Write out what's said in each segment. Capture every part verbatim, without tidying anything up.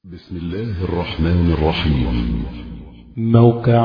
بسم الله الرحمن الرحيم. موقع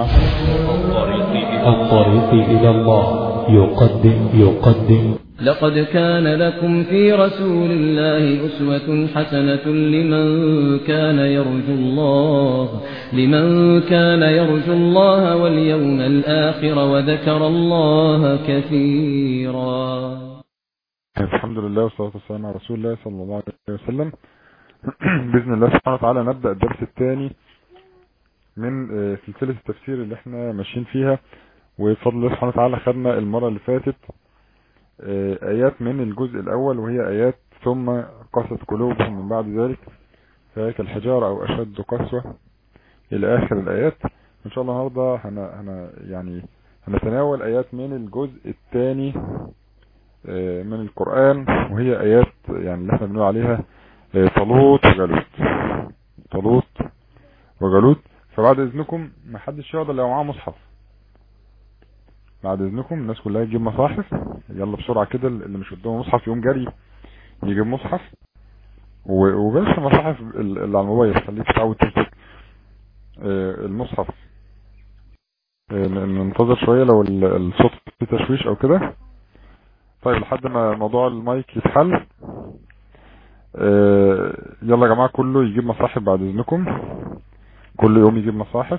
الطريق إلى الله يقدم يقدم لقد كان لكم في رسول الله أسوة حسنة لمن كان يرجو الله لمن كان يرجو الله واليوم الآخر وذكر الله كثيرا. الحمد لله والصلاة والسلام على رسول الله صلى الله عليه وسلم. بإذن الله سبحانه وتعالى نبدأ الدرس الثاني من سلسلة التفسير اللي احنا ماشيين فيها، وبفضل الله سبحانه وتعالى خدنا المرة اللي فاتت آيات من الجزء الأول، وهي آيات ثم قست قلوبهم من بعد ذلك فهي كالحجارة أو أشد قسوة إلى آخر الآيات. إن شاء الله النهارده هنا هنا يعني هنتناول آيات من الجزء الثاني من القرآن، وهي آيات يعني اللي احنا بنقول عليها طالوت وجالوت طالوت وجالوت. فبعد إذنكم ما حدش يقدر لو معاه مصحف، بعد إذنكم الناس كلها تجيب مصاحف، يلا بسرعة كده، اللي مش قدامه مصحف يقوم جري يجيب مصحف، وبلاش المصاحف اللي على الموبايل، خليك تعود تمسك المصحف. ننتظر شوية لو الصوت فيه تشويش او كده. طيب لحد ما موضوع المايك يتحل، يلا يا جماعة كله يجيب مصاحف بعد إذنكم، كل يوم يجيب مصاحف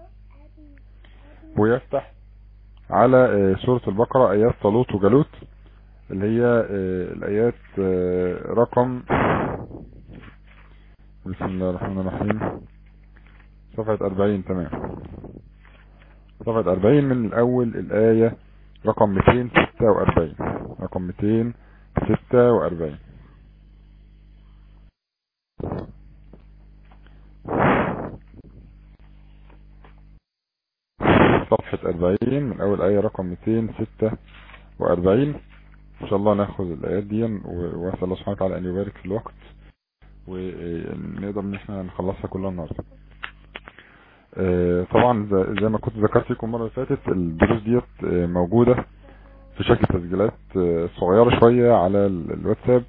ويفتح على سورة البقرة آيات طالوت وجالوت، اللي هي الآيات رقم بسم الله الرحمن الرحيم صفحة أربعين. تمام، صفحة أربعين من الأول، الآية رقم مئتين وستة وأربعين رقم مئتين وستة وأربعين. صفحة أربعين من أول آية رقم مئتين وستة وأربعين. إن شاء الله ناخذ الآيات دي، وأسأل الله سبحانه وتعالى أن يبارك في الوقت ونقدر إن احنا نخلصها كلها النهارده. طبعا زي ما كنت ذكرت لكم المرة اللي فاتت، الدروس ديت موجودة في شكل تسجيلات صغيرة شوية على الواتساب.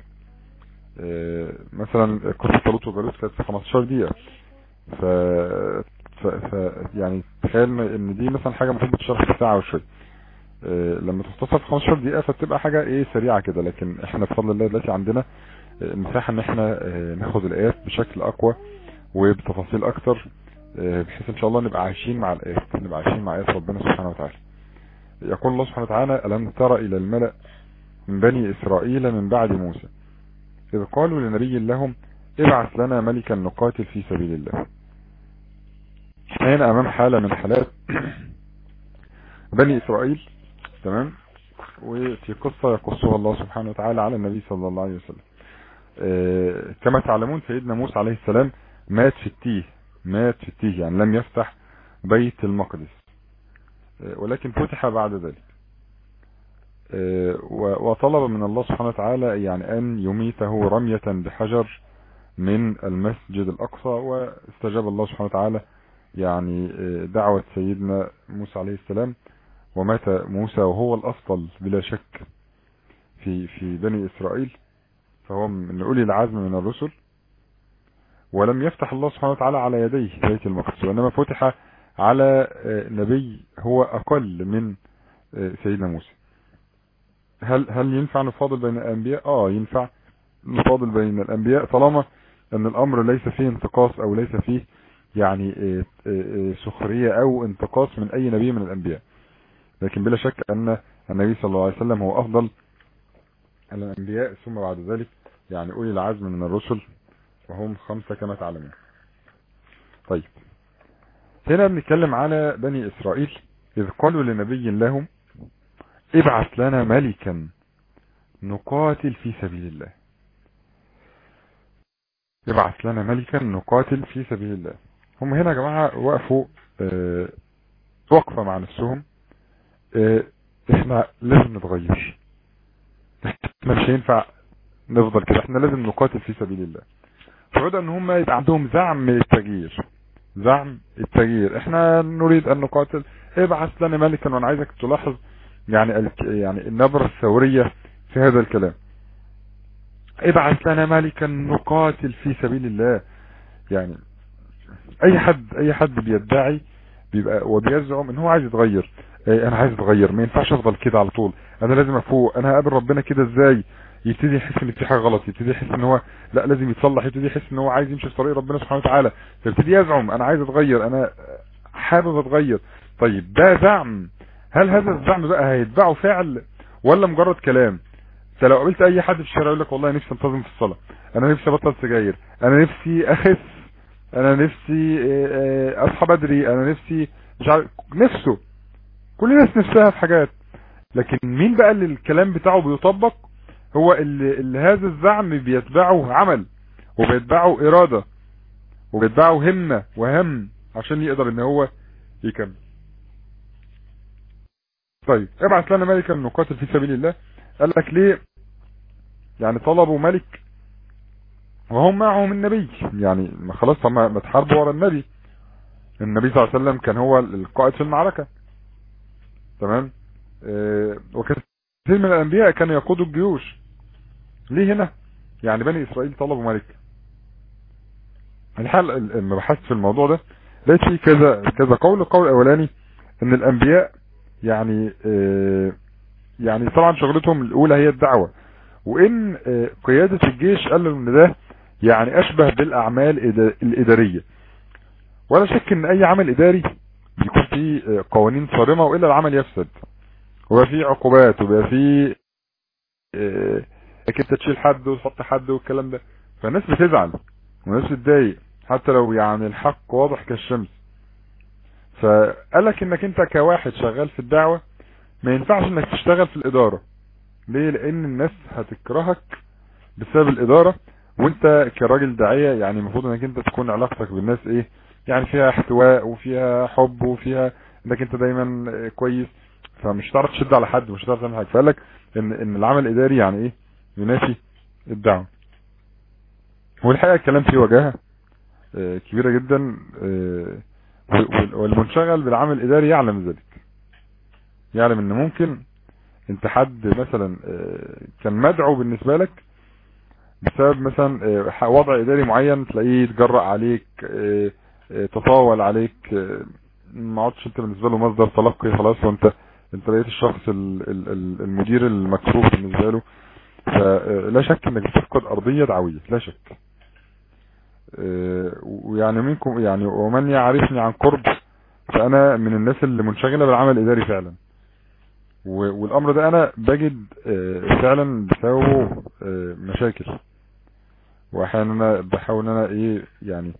مثلا قصة طالوت وجالوت كانت في خمستاشر دقيقة، ف... ف... ف... يعني تخيل ان دي مثلا حاجة المفروض بتشرح في ساعة وشوية، لما تختصر في خمستاشر دقيقة فبتبقى حاجة ايه سريعة كده. لكن احنا بفضل الله دلوقتي عندنا مساحة ان احنا ناخد الايات بشكل اقوى وبتفاصيل اكتر، بحيث ان شاء الله نبقى عايشين مع الايات، نبقى عايشين مع ايات ربنا سبحانه وتعالى. يقول الله سبحانه وتعالى: ألم تر إلى الملأ من بني إسرائيل من بعد موسى إذ قالوا لنبي لهم ابعث لنا ملكا نقاتل في سبيل الله. احنا هنا امام حالة من حالات بني إسرائيل، تمام، وفي قصة يقصها الله سبحانه وتعالى على النبي صلى الله عليه وسلم. اه كما تعلمون سيدنا موسى عليه السلام مات في التيه مات في التيه يعني لم يفتح بيت المقدس، اه ولكن فتح بعد ذلك، اه وطلب من الله سبحانه وتعالى يعني أن يميته رمية بحجر من المسجد الأقصى، واستجاب الله سبحانه وتعالى يعني دعوة سيدنا موسى عليه السلام، ومات موسى وهو الأفضل بلا شك في في بني إسرائيل، فهو من أولي العزم من الرسل. ولم يفتح الله سبحانه وتعالى على يديه بيت المقدس، وإنما فتح على نبي هو أقل من سيدنا موسى. هل هل ينفع نفاضل بين الأنبياء؟ آه ينفع نفاضل بين الأنبياء طالما أن الأمر ليس فيه انتقاص أو ليس فيه يعني سخرية أو انتقاص من أي نبي من الأنبياء. لكن بلا شك أن النبي صلى الله عليه وسلم هو أفضل الأنبياء، ثم بعد ذلك يعني أولي العزم من الرسل، وهم خمسة كما تعلمون. طيب هنا بنتكلم على بني إسرائيل إذ قالوا لنبي لهم ابعث لنا ملكا نقاتل في سبيل الله. ابعث لنا ملكا نقاتل في سبيل الله. هم هنا يا جماعة وقفوا اه وقفة مع نفسهم، اه احنا لازم نتغير، احنا مش هينفع نفضل كده، احنا لازم نقاتل في سبيل الله. فبدأ ان هم يبقى عندهم زعم التغيير زعم التغيير احنا نريد ان نقاتل، ابعث لنا ملكا. وانا عايزك تلاحظ يعني يعني النبرة الثورية في هذا الكلام، ابعث لنا ملكا نقاتل في سبيل الله. يعني اي حد اي حد بيدعي بيبقى وبيزعم ان هو عايز يتغير. اه انا عايز اتغير، ما ينفعش افضل كده على طول، انا لازم افوق، انا هقابل ربنا كده ازاي؟ يبتدي يحس ان في حاجه غلط، يبتدي يحس ان هو لا لازم يتصلح، يبتدي يحس ان هو عايز يمشي في طريق ربنا سبحانه وتعالى، فيبتدي يزعم انا عايز اتغير، انا حابب اتغير. طيب ده زعم، هل هذا الزعم بقى هيتبعه فعل ولا مجرد كلام؟ انت لو قابلت اي حد في الشارع يقول لك والله نفسي انتظم في الصلاه، انا نفسي ابطل سجاير، انا نفسي اخس، انا نفسي اصحى بدري، انا نفسي مش عارف، نفسه كل الناس نفسها في حاجات، لكن مين بقى اللي الكلام بتاعه بيطبق؟ هو اللي, اللي هذا الزعم بيتبعه عمل وبيتبعه ارادة وبيتبعه همة وهم عشان يقدر ان هو يكمل. طيب ابعث لنا ملكا نقاتل في سبيل الله. قال لك ليه؟ يعني طلبوا ملك وهم معهم النبي، يعني ما خلاص ما تحاربوا ورا النبي، النبي صلى الله عليه وسلم كان هو القائد في المعركة، تمام. اه وكثير من الانبياء كانوا يقودوا الجيوش. ليه هنا يعني بني اسرائيل طلبوا ملك؟ الحال لما بحثت في الموضوع ده لقيت فيه كذا كذا قول. القول الاولاني ان الانبياء يعني اه يعني طبعا شغلتهم الاولى هي الدعوة، وان اه قيادة الجيش قالوا ان ده يعني اشبه بالاعمال الادارية، ولا شك ان اي عمل اداري بيكون فيه قوانين صارمة والا العمل يفسد، وبقى فيه عقوبات، وبقى فيه اه انت تشيل حد وتحط حد والكلام ده، فالناس بتزعل والناس بتضايق حتى لو يعني الحق واضح كالشمس. فقالك انك انت كواحد شغال في الدعوة ما ينفعش انك تشتغل في الادارة. ليه؟ لان الناس هتكرهك بسبب الادارة، وانت كراجل داعية يعني المفروض انك انت تكون علاقتك بالناس ايه؟ يعني فيها احتواء وفيها حب وفيها انك انت دايما كويس، فمش هتعرف تشد على حد ومش هتعرف تعمل حاجة. فقالك ان ان العمل الاداري يعني ايه؟ ينافي الدعوة. والحقيقة الكلام فيه وجاهة كبيرة جدا، والمنشغل بالعمل الاداري يعلم ذلك، يعلم ان ممكن انت حد مثلا كان مدعو بالنسبة لك بسبب مثلا وضع اداري معين، تلاقيه يتجرأ عليك، تطاول عليك، ما عدتش انت بالنسبة له مصدر تلقي خلاص، وانت انت بقيت الشخص المدير المكروه بالنسبة له. فلا شك انك بتفقد ارضية دعوية، لا شك. ويعني منكم يعني ومن يعرفني عن قرب فانا من الناس اللي منشغلة بالعمل الاداري فعلا، والامر ده انا بجد فعلا بسببه مشاكل، واحيانا بحاول انا ايه يعني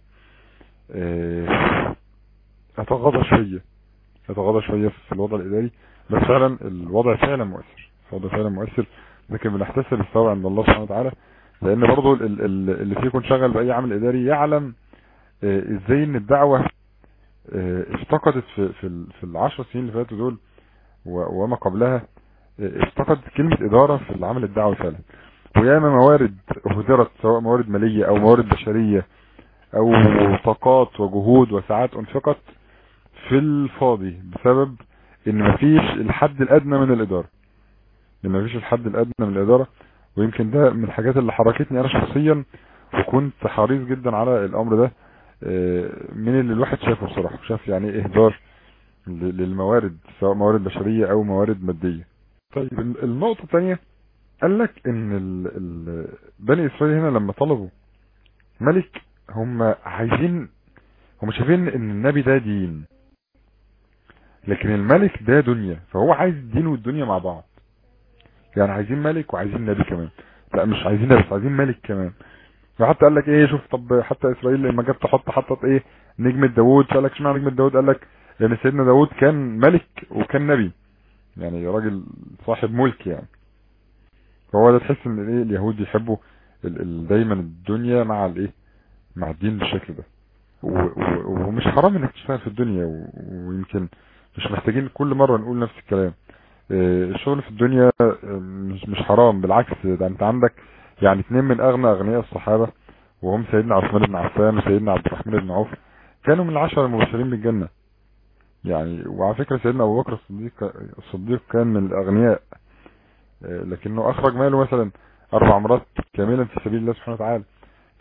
اتغاضى شوية اتغاضى شوية في الوضع الاداري، بس فعلا الوضع فعلا مؤثر، الوضع فعلا مؤثر، لكن بنحتسب الثواب عند الله سبحانه وتعالى، لان برضو اللي فيه يكون شغال باي عمل اداري يعلم ازاي ان الدعوة افتقدت في في في العشر سنين اللي فاتوا دول وما قبلها، افتقدت كلمة ادارة في العمل الدعوي فعلا، وياما موارد اهدرت سواء موارد مالية او موارد بشرية او طاقات وجهود وساعات انفقت في الفاضي بسبب ان مفيش الحد الادنى من الادارة، ان مفيش الحد الادنى من الادارة. ويمكن ده من الحاجات اللي حركتني انا شخصيا، وكنت حريص جدا على الامر ده من اللي الواحد شافه بصراحة، شاف يعني ايه اهدار للموارد سواء موارد بشرية او موارد مادية. طيب النقطة الثانية قال لك ان ال ال بني اسرائيل هنا لما طلبوا ملك هم عايزين، هم شايفين ان النبي ده دين لكن الملك ده دنيا، فهو عايز الدين والدنيا مع بعض، يعني عايزين ملك وعايزين نبي كمان، لا مش عايزين نبي بس عايزين ملك كمان. وحتى قال لك ايه، شوف طب حتى اسرائيل لما جت تحط حطت ايه نجمة داوود، فقال لك اشمعنى نجمة داوود؟ قال لك لان سيدنا داوود كان ملك وكان نبي، يعني راجل صاحب ملك يعني. فهو ده تحس ان ايه اليهود يحبوا ال ال دايما الدنيا مع الايه مع الدين بالشكل ده، ومش حرام انك تشتغل في الدنيا، ويمكن مش محتاجين كل مرة نقول نفس الكلام. الشغل في الدنيا مش مش حرام، بالعكس ده انت عندك يعني اثنين من اغنى اغنياء الصحابة وهم سيدنا عثمان بن عفان وسيدنا عبد الرحمن بن عوف، كانوا من العشرة المبشرين بالجنة يعني. وعلى فكرة سيدنا ابو بكر الصديق الصديق كان من الاغنياء، لكنه اخرج ماله مثلا اربع مرات كاملا في سبيل الله سبحانه وتعالى.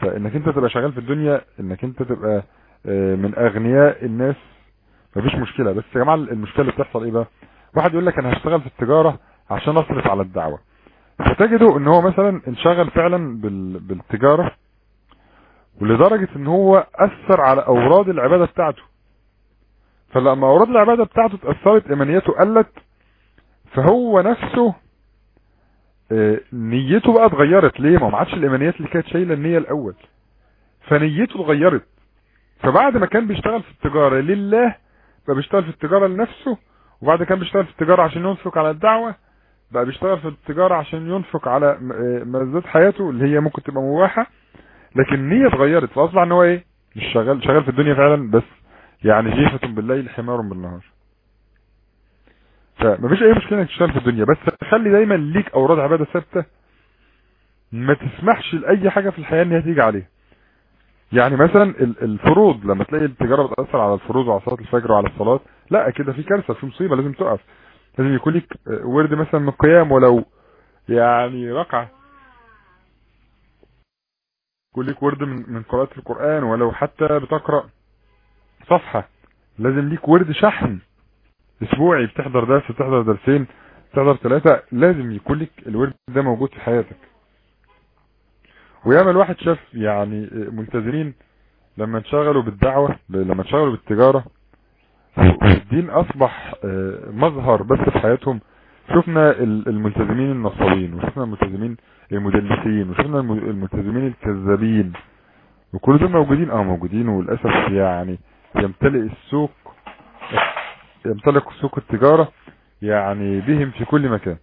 فانك انت تبقى شغال في الدنيا، انك انت تبقى من اغنياء الناس مفيش مشكلة. بس يا جماعة المشكلة اللي بتحصل ايه بقى؟ واحد يقول لك انا هشتغل في التجارة عشان اصرف على الدعوة، فتجده ان هو مثلا انشغل فعلا بالتجارة ولدرجة ان هو اثر على اوراد العبادة بتاعته، فلما اوراد العبادة بتاعته اتأثرت ايمانيته قلت، فهو نفسه نيته بقى اتغيرت. ليه؟ ما عادش الايمانيات اللي كانت شايله النية الاول، فنيته اتغيرت. فبعد ما كان بيشتغل في التجارة لله بقى بيشتغل في التجارة لنفسه، وبعد كان بيشتغل في التجارة عشان ينفق على الدعوة بقى بيشتغل في التجارة عشان ينفق على ملذات حياته اللي هي ممكن تبقى مباحة، لكن النية اتغيرت، فاصبح ان هو ايه؟ مش شغال شغال في الدنيا فعلا، بس يعني جيفة بالليل حمار بالنهار. فمفيش اي مشكلة انك تشتغل في الدنيا، بس خلي دايما ليك اوراد عبادة ثابتة ما تسمحش لاي حاجة في الحياة ان هي تيجي عليها. يعني مثلا الفروض، لما تلاقي التجارة بتأثر على الفروض وعلى صلاة الفجر وعلى الصلاة، لا كده في كارثة، في مصيبة، لازم تقف. لازم يكون لك ورد مثلا من القيام، ولو يعني ركعة، يكون لك ورد من من قراءة القرآن، ولو حتى بتقرأ صفحة. لازم ليك ورد شحن اسبوعي، بتحضر درس، بتحضر درسين، بتحضر ثلاثة، لازم يكون لك الورد ده موجود في حياتك. وياما الواحد شاف يعني ملتزمين لما انشغلوا بالدعوة، لما انشغلوا بالتجارة والدين اصبح مظهر بس في حياتهم. شفنا الملتزمين النصابين، وشفنا الملتزمين المدلسين، وشفنا الملتزمين الكذابين، وكل دول موجودين اه موجودين وللاسف يعني يمتلئ السوق، يمتلك سوق التجارة يعني بهم في كل مكان.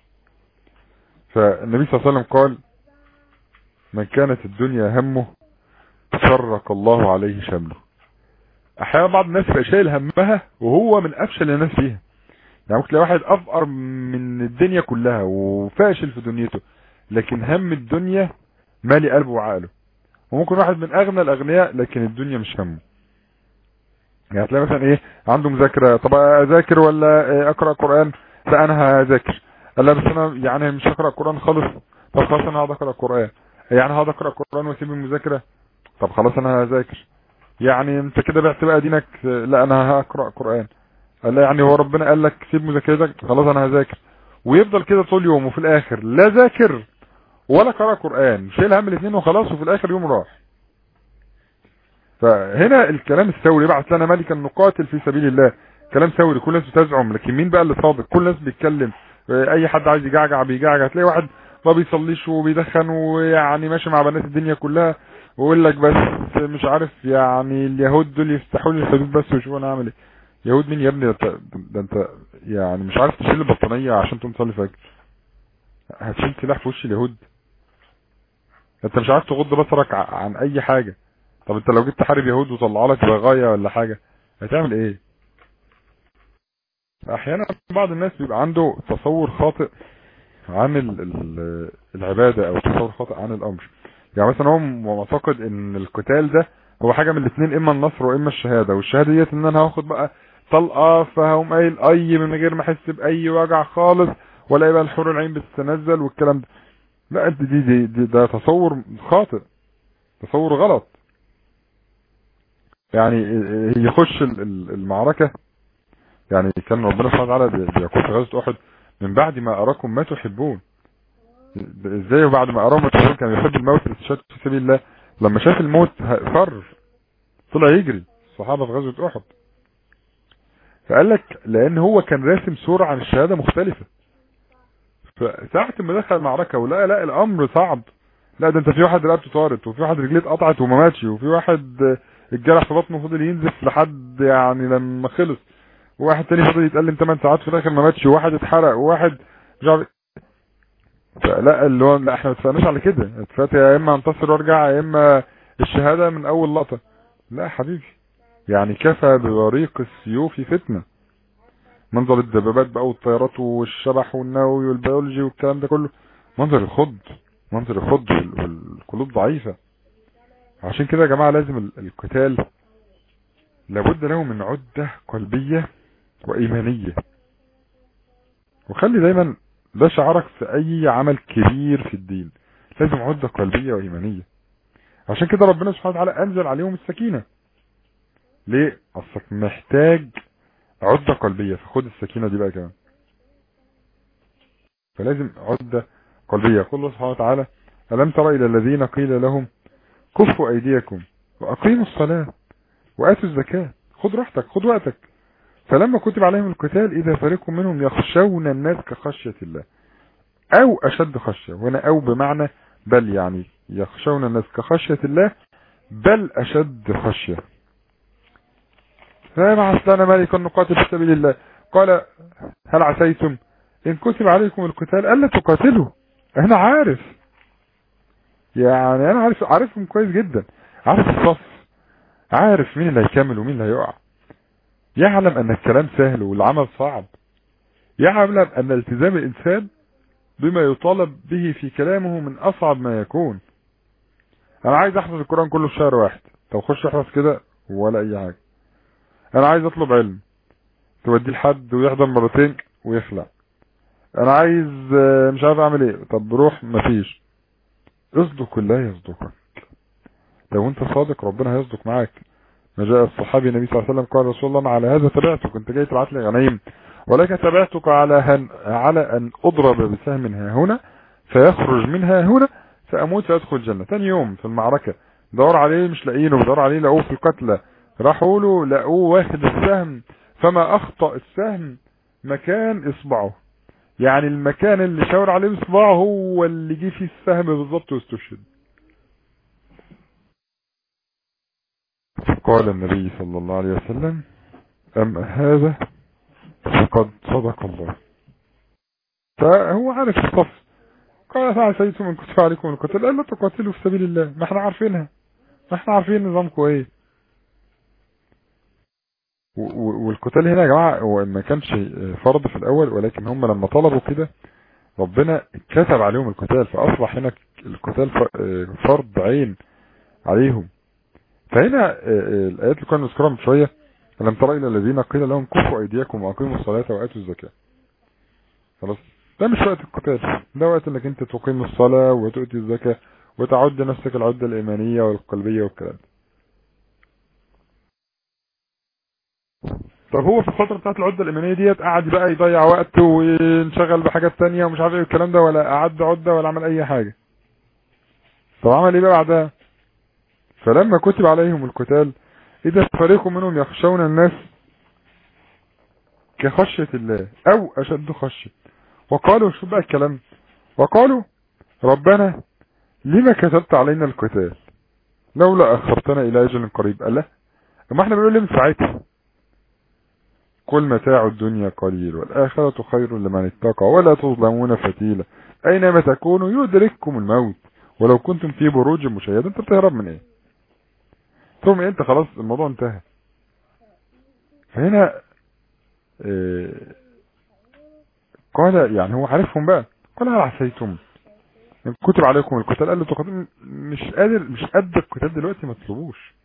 فالنبي صلى الله عليه وسلم قال: من كانت الدنيا همه فرق الله عليه شمله. احيانا بعض الناس يبقى شايل همها وهو من افشل الناس فيها. يعني ممكن تلاقي واحد افقر من الدنيا كلها وفاشل في دنيته، لكن هم الدنيا مالي قلبه وعقله. وممكن واحد من اغنى الاغنياء لكن الدنيا مش همه. يعني تلاقي مثلا ايه، عنده مذاكره، طب اذاكر ولا اقرا قران؟ لا انا هذاكر. لا بس انا يعني مش هقرا قران خالص. طب خلاص انا هقعد اقرا قران. يعني هقعد اقرا قران واسيب المذاكره. طب خلاص انا هذاكر. يعني انت كده بعت بقى دينك. لا انا هقرا قران. لا يعني هو ربنا قال لك سيب مذاكرتك، خلاص انا هذاكر. ويفضل كده طول يوم، وفي الاخر لا ذاكر ولا قرأ قرآن، شيل هم الاثنين وخلاص، وفي الاخر يوم راح. فهنا الكلام الثوري: بعث لنا ملكا نقاتل في سبيل الله. كلام ثوري، كل الناس بتزعم، لكن مين بقى اللي صادق؟ كل الناس بيتكلم، اي حد عايز يجعجع بيجعجع. تلاقي واحد ما بيصليش وبيدخن ويعني ماشي مع بنات الدنيا كلها ويقول لك بس مش عارف يعني اليهود دول يفتحوا لي الحدود بس ويشوفوا انا اعمل ايه. يهود مين يا ابني؟ ده, ده انت يعني مش عارف تشيل البطانيه عشان تقوم تصلي فجر، هتشيل سلاح في وش اليهود؟ انت مش عارف تغض بصرك عن اي حاجه. طب انت لو جيت تحارب يهود وطلع لك بغايه ولا حاجه هتعمل ايه؟ احيانا بعض الناس بيبقى عنده تصور خاطئ عن العباده، او تصور خاطئ عن الامر. يعني مثلا هو معتقد ان القتال ده هو حاجه من الاثنين، اما النصر واما الشهاده، والشهاده ديت ان انا هاخد بقى طلقه فهقوم قايل اي من غير ما احس باي وجع خالص، ولا يبقى الحور العين بتتنزل والكلام ده. لا انت دي, دي, دي ده تصور خاطئ، تصور غلط. يعني يخش المعركه، يعني كان ربنا سبحانه وتعالى بيقول في غزوه احد: من بعد ما اراكم ما تحبون. ازاي وبعد ما اراهم ما تحبون؟ كان يحب الموت الاستشهاد في سبيل الله. لما شاف الموت فر، طلع يجري الصحابه في غزوه احد. فقال لك لان هو كان راسم صوره عن الشهاده مختلفه. فساعه ما دخل المعركه ولقى لا الامر صعب، لا ده انت في واحد رقبته طارت، وفي واحد رجليه اتقطعت وما ماتش، وفي واحد الجرح في بطنه فضل ينزف لحد يعني لما خلص، وواحد تاني فضل يتألم ثمان ساعات في الاخر ما ماتش، وواحد اتحرق، وواحد مش عارف. فلا اللي هو لا احنا ما اتفقناش على كده، اتفقت يا اما انتصر وارجع يا اما الشهاده من اول لقطه. لا يا حبيبي، يعني كفى بوريق السيوف فتنه. منظر الدبابات بقى والطيارات والشبح والنووي والبيولوجي والكلام ده كله منظر الخض، منظر الخض، والقلوب ضعيفه. عشان كده يا جماعه لازم القتال لابد له من عده قلبيه وايمانيه. وخلي دايما ده شعارك في اي عمل كبير في الدين، لازم عده قلبيه وايمانيه. عشان كده ربنا سبحانه وتعالى انزل عليهم السكينة. ليه؟ اصلك محتاج عدة قلبية، فخد السكينة دي بقى كمان. فلازم عدة قلبية. يقول الله سبحانه وتعالى ألم تر إلى الذين قيل لهم كفوا أيديكم وأقيموا الصلاة وآتوا الزكاة. خد راحتك، خد وقتك. فلما كتب عليهم القتال إذا فريق منهم يخشون الناس كخشية الله أو أشد خشية. وهنا أو بمعنى بل، يعني يخشون الناس كخشية الله بل أشد خشية. فبعث لنا ملكا نقاتل في سبيل الله قال هل عسيتم إن كتب عليكم القتال ألا تقاتلوا. أنا عارف، يعني أنا عارف عارفهم كويس جدا، عارف الصف، عارف مين اللي هيكمل ومين اللي هيقع، يعلم أن الكلام سهل والعمل صعب، يعلم أن التزام الإنسان بما يطالب به في كلامه من أصعب ما يكون. أنا عايز أحفظ القرآن كله في شهر واحد، طب خش احفظ كده ولا أي حاجة. أنا عايز أطلب علم، توديه لحد ويحضر مرتين ويخلع. أنا عايز مش عارف أعمل إيه، طب روح مفيش. اصدق الله يصدقك. لو أنت صادق ربنا هيصدق معاك. ما جاء الصحابي النبي صلى الله عليه وسلم قال رسول الله ما على هذا تبعتك، انت جاي تبعت لي غنيم، ولكن تبعتك على هن على ان اضرب بسهم ها هنا فيخرج منها هنا فاموت فادخل الجنه. ثاني يوم في المعركه دور عليه مش لاقيينه، بدور عليه لقوه في القتلى، راحوا له لقوه واخد السهم فما اخطا السهم مكان اصبعه، يعني المكان اللي شاور عليه باصبعه هو اللي جه فيه السهم بالظبط واستشهد. قال النبي صلى الله عليه وسلم أم هذا فقد صدق الله. فهو عارف الصف. قال فعسيتم إن كتب عليكم القتال ألا تقاتلوا في سبيل الله. ما احنا عارفينها، ما احنا عارفين نظامكم ايه. والقتال هنا يا جماعة هو ما كانش فرض في الأول، ولكن هم لما طلبوا كده ربنا كتب عليهم القتال، فأصبح هنا القتال فرض عين عليهم. فهنا الآيات اللي كنا نذكرها من شوية ألم تر إلى الذين قيل لهم كفوا أيديكم وأقيموا الصلاة وآتوا الزكاة. خلاص ده مش وقت القتال، ده وقت انك انت تقيم الصلاة وتؤتي الزكاة وتعد نفسك العدة الإيمانية والقلبية والكلام. طب هو في الفترة بتاعت العدة الإيمانية ديت قاعد بقى يضيع وقت وينشغل بحاجات تانية ومش عارف ايه الكلام ده، ولا أعد عدة ولا عمل أي حاجة. طب عمل ايه بقى بعدها؟ فلما كتب عليهم القتال إذا فريق منهم يخشون الناس كخشية الله أو أشد خشية وقالوا، شو بقى الكلام، وقالوا ربنا لما كتبت علينا القتال لولا أخرتنا إلى أجل قريب. ألا ما احنا بنقول لهم ساعتها كل متاع الدنيا قليل والآخرة خير لمن اتقى ولا تظلمون فتيلا أينما تكونوا يدرككم الموت ولو كنتم في بروج مشيدة. انت بتهرب من ايه؟ ثم انت خلاص الموضوع انتهى. فهنا اه قال يعني هو عارفهم بقى، قال هل عسيتم ان كتب عليكم القتال قال له تقاتلوا، مش قادر مش قد القتال دلوقتي ما تطلبوش.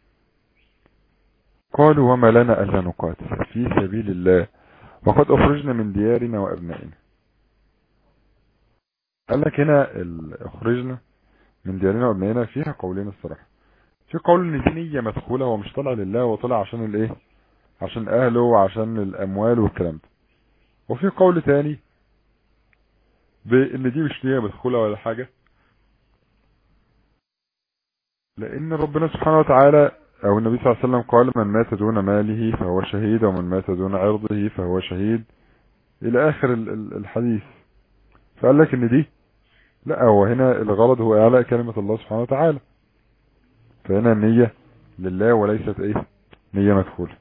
قالوا وما لنا الا نقاتل في سبيل الله وقد اخرجنا من ديارنا وابنائنا. قال لك هنا اخرجنا من ديارنا وابنائنا فيها قولين الصراحه. في قول ان دي نيه مدخوله، هو مش طالع لله، وطلع عشان الايه، عشان اهله وعشان الاموال والكلام ده. وفي قول تاني بان دي مش نيه مدخوله ولا حاجه، لان ربنا سبحانه وتعالى او النبي صلى الله عليه وسلم قال من مات دون ماله فهو شهيد ومن مات دون عرضه فهو شهيد الى اخر الحديث. فقال لك ان دي لا، هو هنا الغرض هو اعلاء كلمة الله سبحانه وتعالى. فهنا النية لله وليست ايه نية مدخولة.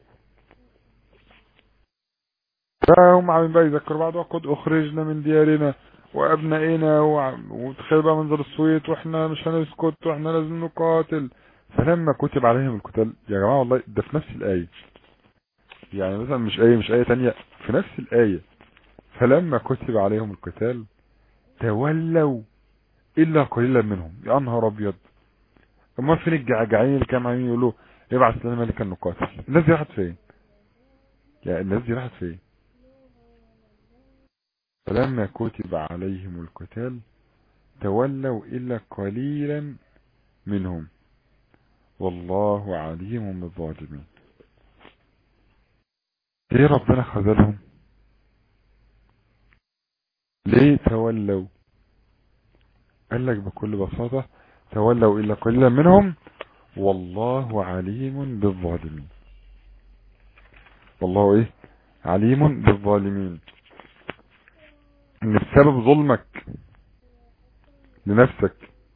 فهم عاملين بقى يذكروا بعض وقد اخرجنا من ديارنا وابنائنا وتخيل بقى منظر الصويت واحنا مش هنسكت واحنا لازم نقاتل. فلما كتب عليهم القتال يا جماعة والله ده في نفس الآية، يعني مثلا مش آية مش آية تانية، في نفس الآية فلما كتب عليهم القتال تولوا إلا قليلا منهم. يا نهار أبيض، أما فين الجعجعين اللي كانوا عايزين يقولوا ابعث لنا ملكا نقاتل؟ الناس دي راحت فين؟ يعني الناس دي راحت فين؟ فلما كتب عليهم القتال تولوا إلا قليلا منهم. والله عليم بالظالمين. ليه ربنا خذلهم؟ ليه تولوا؟ قال لك بكل بساطة تولوا إلا قليلا منهم والله عليم بالظالمين. والله ايه؟ عليم بالظالمين. ان بسبب ظلمك لنفسك،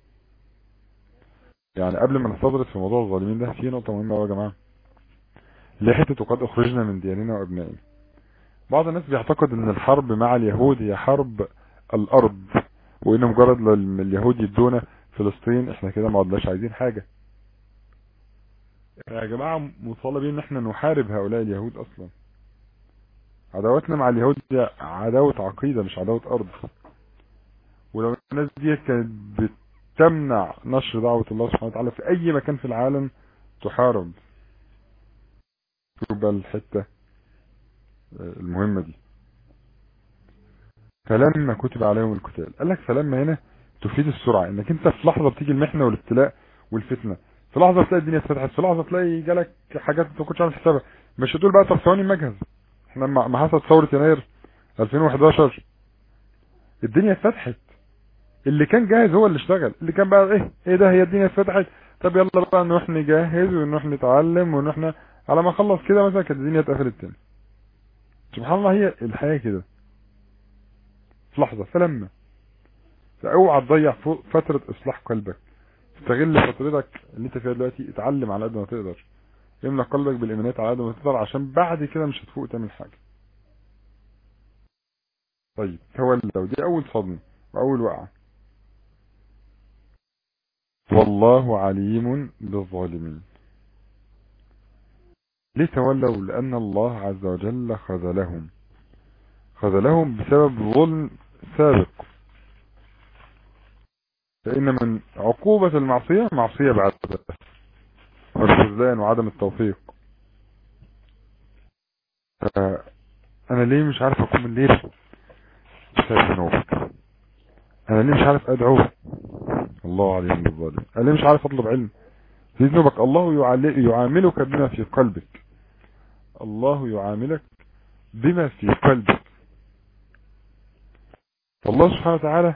يعني قبل ما نستدرس في موضوع الظالمين ده في نقطة مهمة يا جماعة، ليه حتة وقد اخرجنا من ديارنا وابنائنا. بعض الناس بيعتقد ان الحرب مع اليهود هي حرب الارض، وان مجرد لما اليهود يدونا فلسطين احنا كده ما عدناش عايزين حاجة. يا جماعة مطالبين ان احنا نحارب هؤلاء اليهود اصلا. عداوتنا مع اليهود دي عداوة عقيدة مش عداوة ارض. ولو الناس دي كانت بتمنع نشر دعوة الله سبحانه وتعالى في اي مكان في العالم تحارب. تبقى الحتة المهمة دي. فلما كتب عليهم القتال، قال لك فلما هنا تفيد السرعة، انك انت في لحظة بتيجي المحنة والابتلاء والفتنة، في لحظة تلاقي الدنيا اتفتحت، في لحظة تلاقي جالك حاجات انت ما كنتش عامل حسابها. مش هتقول بقى طب ثواني مجهز. احنا لما حصلت ثورة يناير ألفين وحداشر الدنيا اتفتحت، اللي كان جاهز هو اللي اشتغل، اللي كان بقى ايه ايه ده هي الدنيا اتفتحت، طب يلا بقى نروح نجهز ونروح نتعلم ونروح ن... على ما اخلص كده مثلا كانت الدنيا اتقفلت تاني. سبحان الله هي الحياة كده في لحظة. فلما فاوعى تضيع فترة اصلاح قلبك، استغل فترتك اللي انت فيها دلوقتي، اتعلم على قد ما تقدر، املى قلبك بالايمانيات على قد ما تقدر، عشان بعد كده مش هتفوق تعمل حاجة. طيب تولوا دي اول صدمة واول وقعة. والله عليم بالظالمين. ليه تولوا؟ لان الله عز وجل خذلهم، خذلهم بسبب ظلم سابق. فإن من عقوبة المعصية معصية بعد والخذلان وعدم التوفيق. أنا ليه مش عارف أقوم الليل بسبب ذنوبك؟ أنا ليه مش عارف أدعو؟ الله عليم بالظالم. أنا ليه مش عارف أطلب علم؟ في ذنوبك. الله يعاملك بما في قلبك، الله يعاملك بما في قلبك. فالله سبحانه وتعالى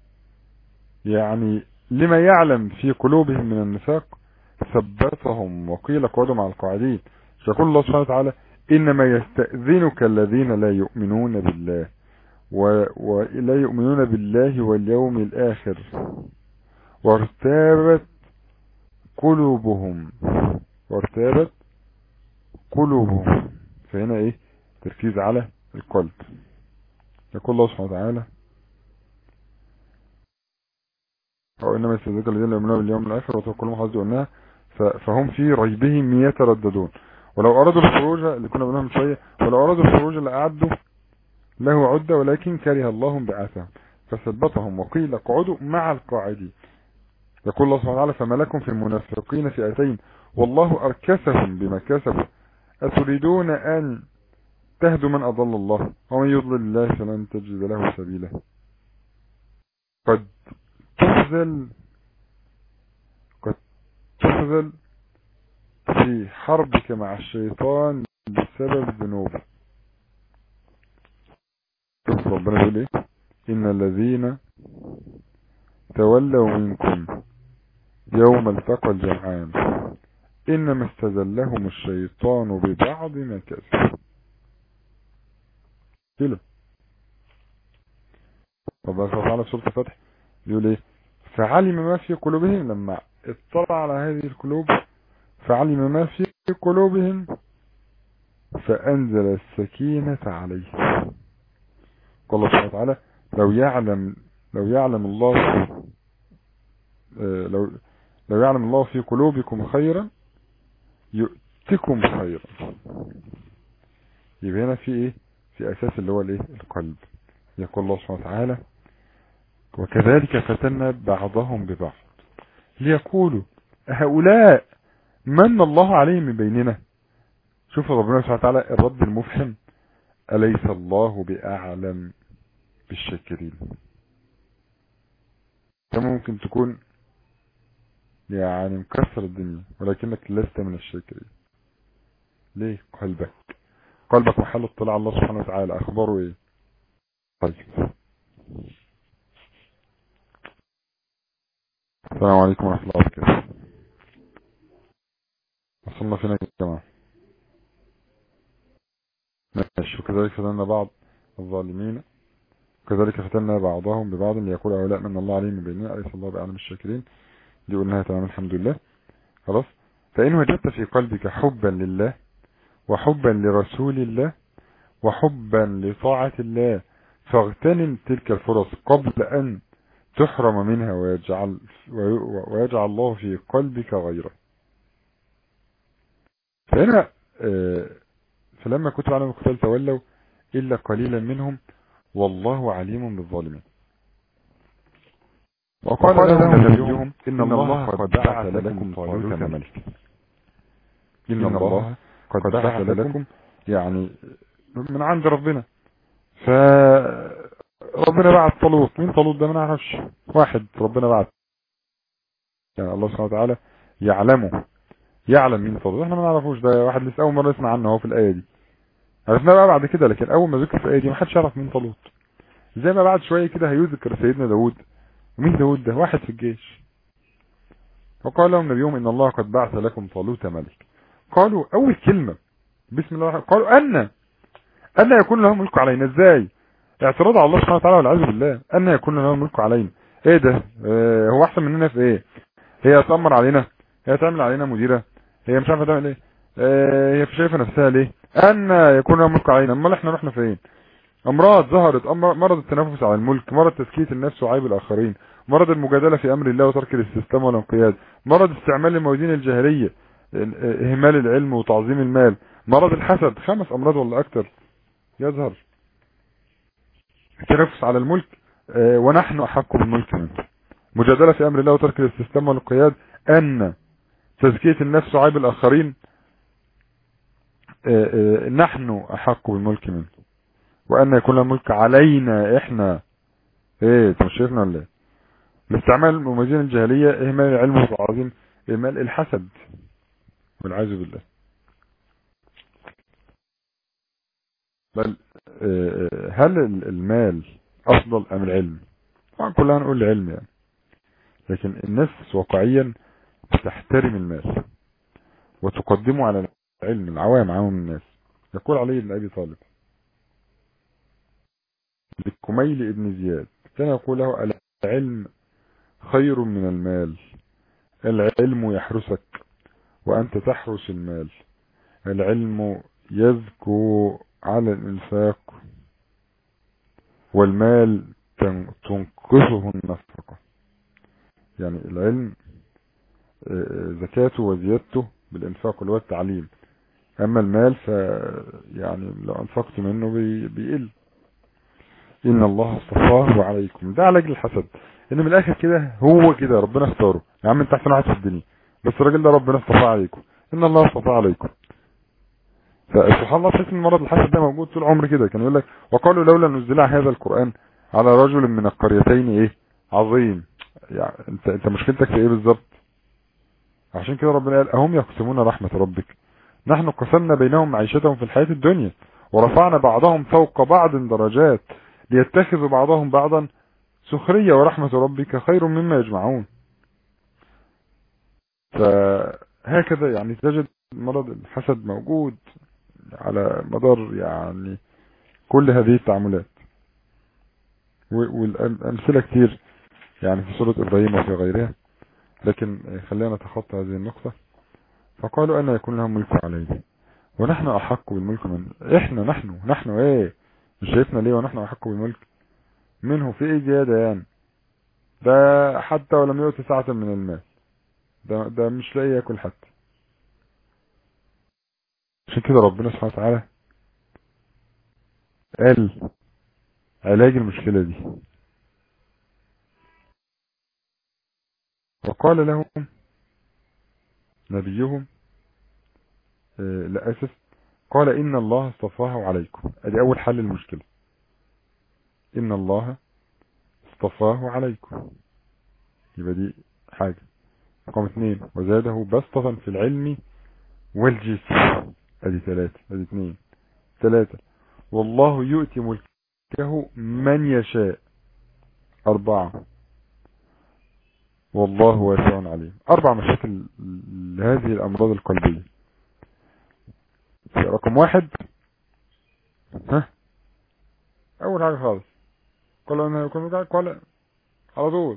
يعني لما يعلم في قلوبهم من النفاق ثبتهم وقيل اقعدوا مع القاعدين. يقول الله سبحانه وتعالى إنما يستأذنك الذين لا يؤمنون بالله ولا يؤمنون بالله واليوم الآخر وارتابت قلوبهم وارتابت قلوبهم. فهنا ايه؟ تركيز على القلب. يقول الله سبحانه وتعالى أو إنما يستأذنك الذين لا يؤمنون باليوم الآخر وتوكلهم حظوا أنها فهم في ريبهم يترددون. ولو أرادوا الخروج اللي كنا بنقولها من شوية، ولو أرادوا الخروج لأعدوا له عدة ولكن كره الله بعثهم فثبتهم وقيل اقعدوا مع القاعدين. يقول الله سبحانه وتعالى فما لكم في المنافقين فئتين والله أركسهم بما كسبوا أتريدون أن تهدوا من أضل الله ومن يضلل الله فلن تجد له سبيلا. قد تخذل قد تخذل في حربك مع الشيطان بسبب ذنوبك. شوف ربنا يقول ايه؟ إن الذين تولوا منكم يوم التقى الجمعان إنما استزلهم الشيطان ببعض ما كسبوا. كده ربنا سبحانه وتعالى في سورة الفتح يقول ايه؟ فعلم ما في قلوبهم، لما اطلع على هذه القلوب فعلم ما في قلوبهم فأنزل السكينة عليهم. قال الله سبحانه وتعالى لو يعلم لو يعلم الله لو لو يعلم الله في قلوبكم خيرا يؤتكم خيرا. يبقى هنا في ايه؟ في اساس اللي هو الايه؟ القلب. يقول الله سبحانه وتعالى وكذلك فتنا بعضهم ببعض ليقولوا هؤلاء من الله عليهم من بيننا. شوف ربنا سبحانه وتعالى الرد المفهم أليس الله بأعلم بالشاكرين. ممكن تكون يعني مكسر الدنيا ولكنك لست من الشاكرين. ليه؟ قلبك قلبك محل اطلاع الله سبحانه وتعالى، اخباره ايه؟ طيب السلام عليكم ورحمة الله وبركاته. وصلنا فينا يا جماعة؟ ماشي. وكذلك فتنا بعض الظالمين وكذلك فتنا بعضهم ببعض ليقول هؤلاء من الله عليهم مبينين أليس الله بأعلم الشاكرين. دي قلناها تمام الحمد لله. خلاص. فإن وجدت في قلبك حبا لله وحبا لرسول الله وحبا لطاعة الله فاغتنم تلك الفرص قبل أن تحرم منها ويجعل, ويجعل الله في قلبك غيره. فهنا فلما كتب على المقتال تولوا إلا قليلا منهم والله عليم بالظالمين. وقال لهم نبيهم إن الله قد بعث لكم طالوت ملكا. إن الله قد بعث لكم يعني من عند ربنا. فربنا بعث طالوت. مين طالوت ده؟ ما نعرفش. واحد ربنا بعث يعني الله سبحانه وتعالى يعلمه، يعلم مين طالوت. احنا ما نعرفوش، ده واحد لسه اول مره نسمع عنه هو في الايه دي. عرفنا بقى بعد كده، لكن اول ما ذكر في الايه دي ما حدش يعرف مين طالوت. زي ما بعد شويه كده هيذكر سيدنا داوود. ومين داوود ده؟ واحد في الجيش. وقال لهم نبيهم ان الله قد بعث لكم طالوت ملك. قالوا اول كلمه بسم الله، قالوا ان ان يكون له ملك علينا. ازاي؟ اعتراض على الله سبحانه وتعالى والعياذ بالله. ان يكون له ملك علينا. ايه ده؟ اه هو احسن مننا في ايه؟ هي تأمر علينا؟ هي تعمل علينا مديره؟ هي مش عارفه تعمل ايه؟ اه هي شايفه نفسها ليه؟ ان يكون له ملك علينا. امال احنا رحنا فين؟ امراض ظهرت، مرض التنافس على الملك، مرض تزكيه النفس وعيب الاخرين، مرض المجادله في امر الله وترك الاستسلام والانقياد، مرض استعمال الموازين الجاهليه، اهمال العلم وتعظيم المال، مرض الحسد. خمس امراض ولا اكتر يظهر. التنافس على الملك اه ونحن احق بالملك منه، مجادله في امر الله وترك الاستسلام والانقياد، ان تزكيه النفس وعيب الاخرين اه اه نحن احق بالملك منه، وان يكون له ملك علينا احنا. ايه انت مش شايفنا ولا ايه؟ الاستعمال الموازين الجاهليه، اهمال العلم وتعظيم اهمال الحسد والعياذ بالله. بل هل المال افضل ام العلم؟ طبعا كلنا هنقول العلم يعني، لكن الناس واقعيا تحترم المال وتقدمه على العلم. العوام عوام الناس. يقول علي بن ابي طالب لكميل ابن زياد كان يقول له العلم خير من المال، العلم يحرسك وأنت تحرس المال، العلم يزكو على الإنفاق والمال تنقصه النفقة. يعني العلم زكاته وزيادته بالإنفاق اللي هو التعليم، أما المال ف يعني لو أنفقت منه بيقل. إن الله اصطفاه عليكم. ده علاج الحسد، إن من الآخر كده هو كده ربنا اختاره. يا عم أنت أحسن واحد في الدنيا، بس الراجل ده ربنا اصطفاه عليكم. إن الله اصطفاه عليكم. فسبحان الله تحس ان مرض الحسد ده موجود طول عمر كده. كان يقول لك وقالوا لولا نزل هذا القرآن على رجل من القريتين ايه عظيم. يعني انت انت مشكلتك في ايه بالظبط؟ عشان كده ربنا قال اهم يقسمون رحمة ربك نحن قسمنا بينهم معيشتهم في الحياة الدنيا ورفعنا بعضهم فوق بعض درجات ليتخذوا بعضهم بعضا سخرية ورحمة ربك خير مما يجمعون. فهكذا يعني تجد مرض الحسد موجود على مدار يعني كل هذه التعاملات، والأمثلة كتير يعني في سورة إبراهيم وفي غيرها، لكن خلينا نتخطى هذه النقطة. فقالوا أن يكون لهم ملك علينا ونحن أحق بالملك من إحنا نحن نحن إيه مش شايفنا ليه ونحن أحق بالملك منه؟ في إيه زيادة يعني؟ ده حتى ولم يؤت ساعة من المال، ده, ده مش لاقي يأكل حتى. عشان كده ربنا سبحانه وتعالى قال علاج المشكلة دي، وقال لهم نبيهم آه لا أسف قال إن الله اصطفاه عليكم. ادي أول حل المشكلة، إن الله اصطفاه عليكم. يبقى دي حاجة. رقم اثنين وزاده بسطة في العلم والجسم. ادي ثلاثة. ادي اثنين. ثلاثة والله يؤتي ملكه من يشاء. أربعة والله واسع عليم. أربع مشاكل لهذه الأمراض القلبية. رقم واحد، ها أول حاجة خالص قال أنه يكون قال قال على طول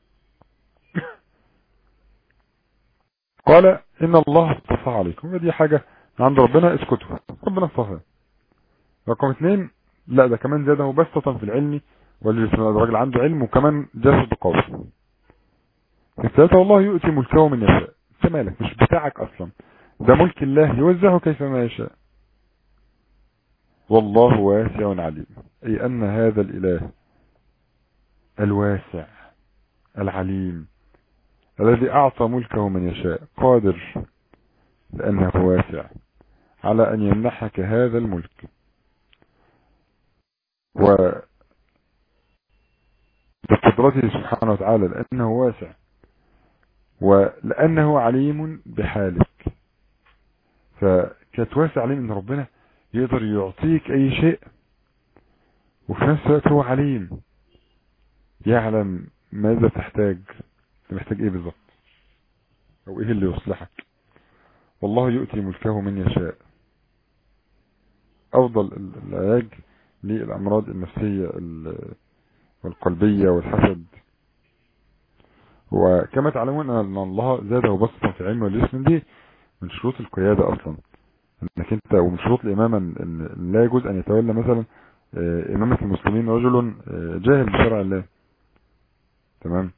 قال إن الله اصطفى عليكم. ودي حاجة عند ربنا، اسكتوا، ربنا اصطفى. رقم اثنين، لا ده كمان زاده بسطة في العلم والجسم. الراجل عنده علم وكمان جسد قوي. الثالثة والله يؤتي ملكه من يشاء. انت مالك، مش بتاعك اصلا، ده ملك الله يوزعه كيفما يشاء. والله واسع عليم، اي ان هذا الاله الواسع العليم الذي اعطى ملكه من يشاء قادر لانه واسع على ان يمنحك هذا الملك، و بقدرته سبحانه وتعالى لانه واسع ولانه عليم بحالك. فكانت واسع عليم ان ربنا يقدر يعطيك اي شيء، وفي نفس الوقت هو عليم يعلم ماذا تحتاج، محتاج ايه بالظبط او ايه اللي يصلحك. والله يؤتي ملكه من يشاء. افضل العلاج للامراض النفسية والقلبية والحسد. وكما تعلمون ان الله زاده بسطة في العلم والجسم، دي من شروط القيادة اصلا، انك انت ومن شروط الامامة ان لا يجوز ان يتولى مثلا امامة المسلمين رجل جاهل بشرع الله. تمام.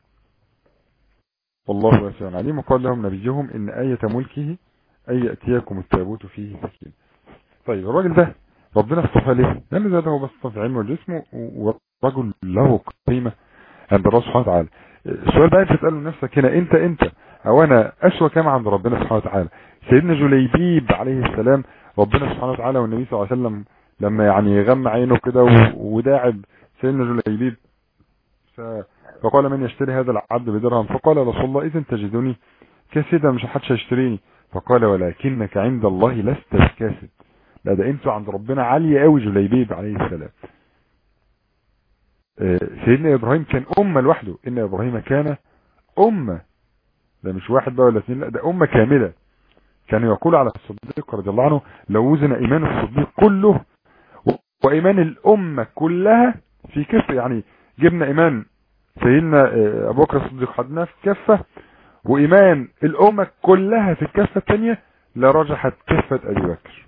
والله واسع عليم. وقال لهم نبيهم ان آية ملكه ان يأتيكم التابوت فيه سكين. طيب الراجل ده ربنا اصطفى ليه؟ لان زاده بسطة في العلم والجسم ورجل له قيمة عند الله سبحانه وتعالى. السؤال بقى انت تسأله نفسك هنا، انت انت او انا اسوى كام عند ربنا سبحانه وتعالى؟ سيدنا جليبيب عليه السلام ربنا سبحانه وتعالى والنبي صلى الله عليه وسلم لما يعني يغمى عينه كده وداعب سيدنا جليبيب فقال من يشتري هذا العبد بدرهم؟ فقال رسول الله اذا تجدني كاسدا، مش حدش يشتريني. فقال ولكنك عند الله لست بكاسد. لا ده انتوا عند ربنا عالية قوي. جليبيب عليه السلام. سيدنا ابراهيم كان امة لوحده، ان ابراهيم كان امة، ده مش واحد بقى ولا اثنين، لا ده امة كاملة. كان يقول على الصديق رضي الله عنه لو وزن ايمان الصديق كله وايمان الامة كلها في كفة، يعني جبنا ايمان سيدنا ابو بكر الصديق حدنا في كفة وايمان الامة كلها في الكفة الثانية لرجحت كفة ابي بكر.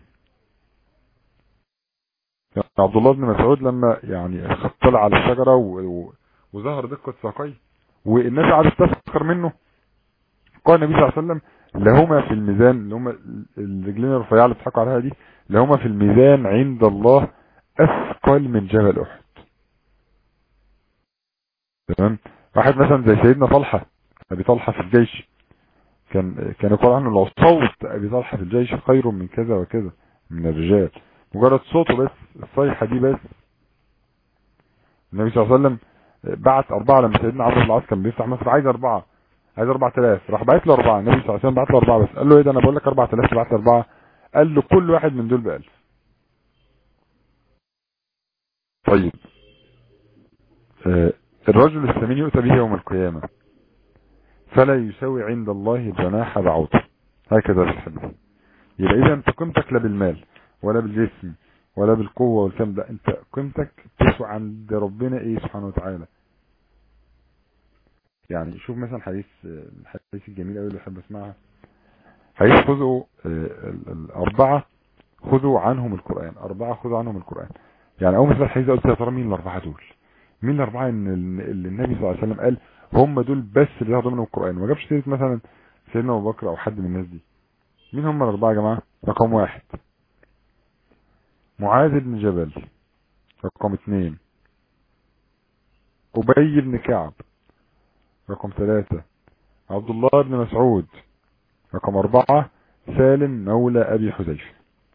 يعني عبد الله بن مسعود لما يعني طلع على الشجرة وظهر دقة ساقيه والناس قعدت تسخر منه، قال النبي صلى الله عليه وسلم لهما في الميزان، اللي هما الرجلين الرفيعة اللي بتحكوا عليها دي، لهما في الميزان عند الله اثقل من جبل احد. تمام. واحد مثلا زي سيدنا طلحة ابي طلحة في الجيش، كان كان يقول عنه لو صوت ابي طلحة في الجيش خير من كذا وكذا من الرجال. مجرد صوته بس، الصيحة دي بس. النبي صلى الله عليه وسلم بعت اربعة لما سيدنا عمرو بن العاص كان بيفتح مصر، عايز اربعة، عايز اربعة الاف، راح بعت له اربعة. النبي صلى الله عليه وسلم بعت له اربعة بس، قال له ايه ده انا بقول لك اربعة الاف بعت له اربعة؟ قال له كل واحد من دول بألف. طيب آه الرجل الثمين يؤتى به يوم القيامة فلا يساوي عند الله جناح بعوضة، هكذا في الحديث. يبقى اذا انت قيمتك لا بالمال ولا بالجسم ولا بالقوة والكلام ده، انت قيمتك تسوى عند ربنا ايه سبحانه وتعالى. يعني شوف مثلا حديث الحديث الجميل قوي اللي بحب اسمعها، حديث خذوا الاربعة خذوا عنهم القرآن، اربعة خذوا عنهم القرآن. يعني اول مثلا الحديث قلت يا ترى مين الاربعة دول؟ مين الاربعة اللي النبي صلى الله عليه وسلم قال هم دول بس اللي ياخدوا منهم القرآن؟ ما جابش سيرة مثلا سيدنا ابو بكر او حد من الناس دي. مين هم الاربعة يا جماعة؟ رقم واحد معاذ بن جبل، رقم اثنين أبي بن كعب، رقم ثلاثة عبد الله بن مسعود، رقم أربعة سالم مولى أبي حذيفة.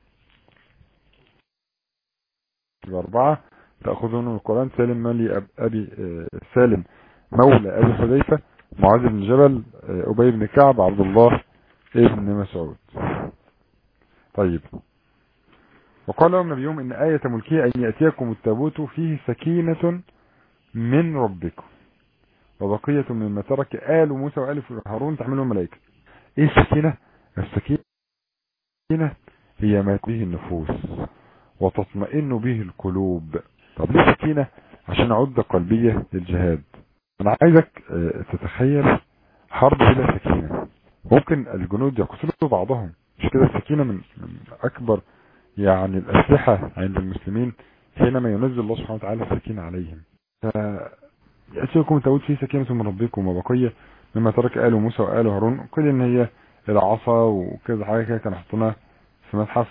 الأربعة تأخذون من القرآن، سالم مولى أبي سالم مولى أبي حذيفة معاذ بن جبل، أبي بن كعب، عبد الله ابن مسعود. طيب، وقال لهم نبيهم إن آية ملكه أن يأتيكم التابوت فيه سكينة من ربكم وبقية مما ترك آل موسى وآل هارون تحمله الملائكة. إيه السكينة؟ السكينة هي ما به النفوس وتطمئن به القلوب. طب ليه سكينة؟ عشان عدة قلبية للجهاد. أنا عايزك تتخيل حرب بلا سكينة، ممكن الجنود يقتلوا بعضهم، مش كده؟ السكينة من, من أكبر يعني الأسلحة عند المسلمين حينما ينزل الله سبحانه وتعالى السكينة عليهم. يأتيكم التابوت فيه سكينة من ربكم وبقية مما ترك آل موسى وآل هارون. قيل إن هي العصا وكذا حاجة كده كانوا حاطينها في متحف،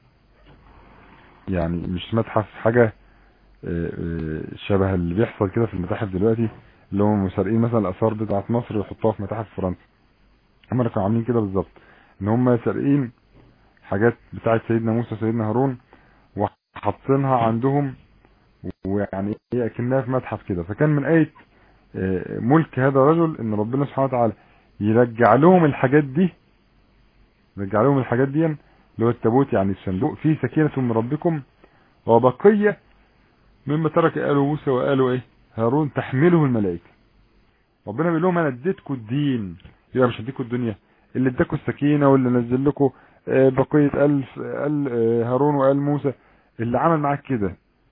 يعني مش متحف، حاجة شبه اللي بيحصل كده في المتاحف دلوقتي، اللي هم مسارقين مثلا الآثار بتاعة مصر ويحطوها في متاحف فرنسا. هم كانوا عاملين كده بالظبط، ان هم سارقين حاجات بتاعة سيدنا موسى وسيدنا هارون وحاطينها عندهم، ويعني هي اكنها في متحف كده. فكان من آية ملك هذا الرجل ان ربنا سبحانه وتعالى يرجع لهم الحاجات دي، يرجع لهم الحاجات دي اللي هو التابوت، يعني الصندوق فيه سكينة من ربكم وبقية مما ترك آل موسى وآل ايه هارون تحمله الملائكة. ربنا بيقول لهم انا اديتكم الدين، يبقى مش اديكم الدنيا، اللي اداكم السكينة واللي نزل لكم بقية آل آل هارون وآل موسى، اللي عمل معاك كده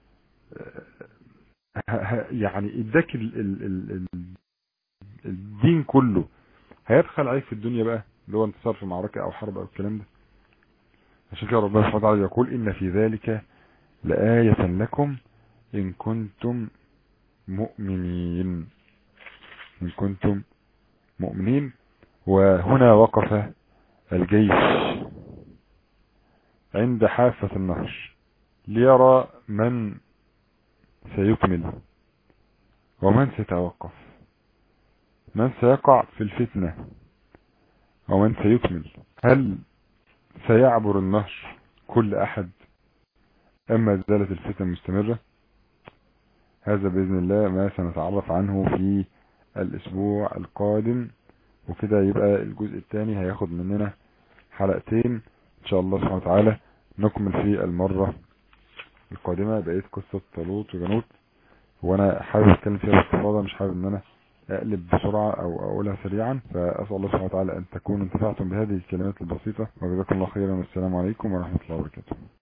يعني اداك ال ال ال الدين كله، هيدخل عليك في الدنيا بقى اللي هو انتصار في معركة او حرب او الكلام ده. عشان كده ربنا سبحانه وتعالى يقول ان في ذلك لآية لكم ان كنتم مؤمنين، ان كنتم مؤمنين. وهنا وقف الجيش عند حافة النهر ليرى من سيكمل ومن سيتوقف، من سيقع في الفتنة ومن سيكمل. هل سيعبر النهر كل أحد أما زالت الفتنة مستمرة؟ هذا بإذن الله ما سنتعرف عنه في الأسبوع القادم، وكده يبقى الجزء الثاني هياخد مننا حلقتين إن شاء الله سبحانه وتعالى. نكمل في المرة القادمة بقية قصة طالوت وجنوت، وانا حابب اتكلم فيها باستفاضة، مش حابب ان انا اقلب بسرعة او اقولها سريعا. فاسأل الله سبحانه وتعالى ان تكونوا انتفعتم بهذه الكلمات البسيطة، وجزاكم الله خيرا، والسلام عليكم ورحمة الله وبركاته.